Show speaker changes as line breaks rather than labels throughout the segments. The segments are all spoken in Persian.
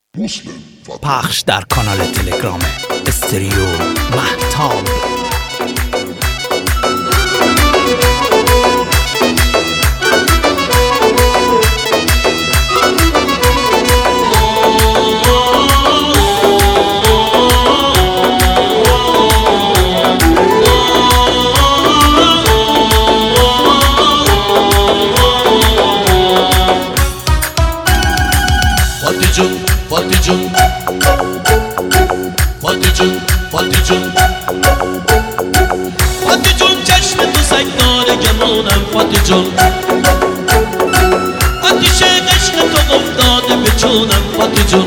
پخش در کانال تلگرام استریو مهتاب.
فاتی جون چشم تو سگدار گمانم. فاتی جون آتیش عشق تو افتاده به چونم. فاتی جون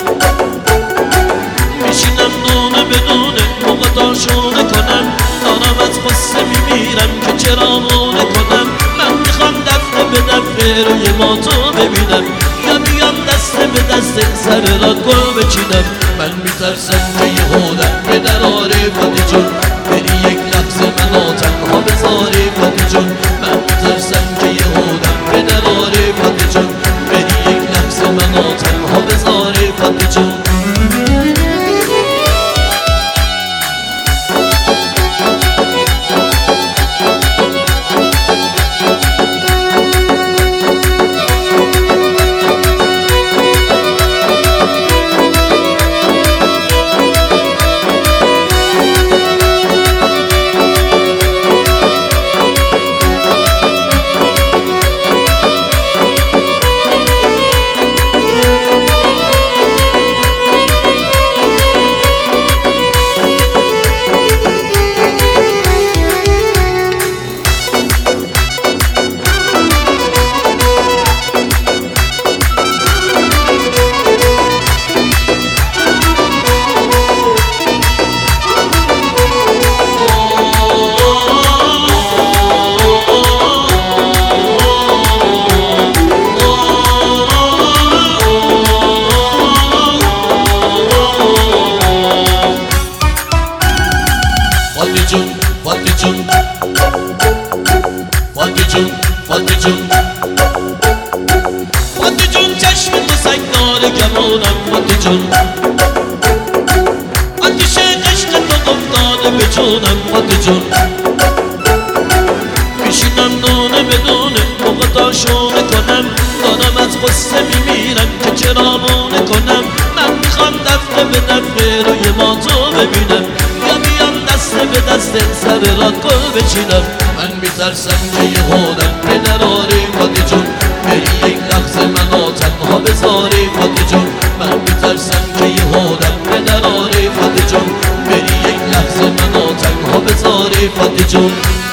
میشینم دونه بدونه موقع شونه کنم، دارم از قصه میمیرم که چرا مونه کنم. من میخوام دفعه به دفعه روی ما تو ببینم، یا بیام دست به دست سر را گل بچینم. من میترسم که یه هودم به دراره. فاتی جون بری یک لحظه منو تنها بذاری. فاتی جون من میترسم که یه هودم به دراره. فاتی جون بری یک لحظه منو تنها بذاری. فاتی جون فاتی جون چشم تو سگدار گمانم. فاتی جون آتیش عشق تو افتاده به چونم. فاتی جون میشینم دونه بدونه موقع شونه کنم، دارم از قصه میمیرم که چرا مونه کنم. من میخوام دفعه به دفعه روی ما تو ببینم، یا بیام دست به دست سر را گل بچینم. من میترسم که یه هودم به دراره. فاتی جون بری یک لحظه منو تنها بذاری. فاتی جون من میترسم که یه هودم به دراره. فاتی جون بری یک لحظه منو تنها بذاری. فاتی جون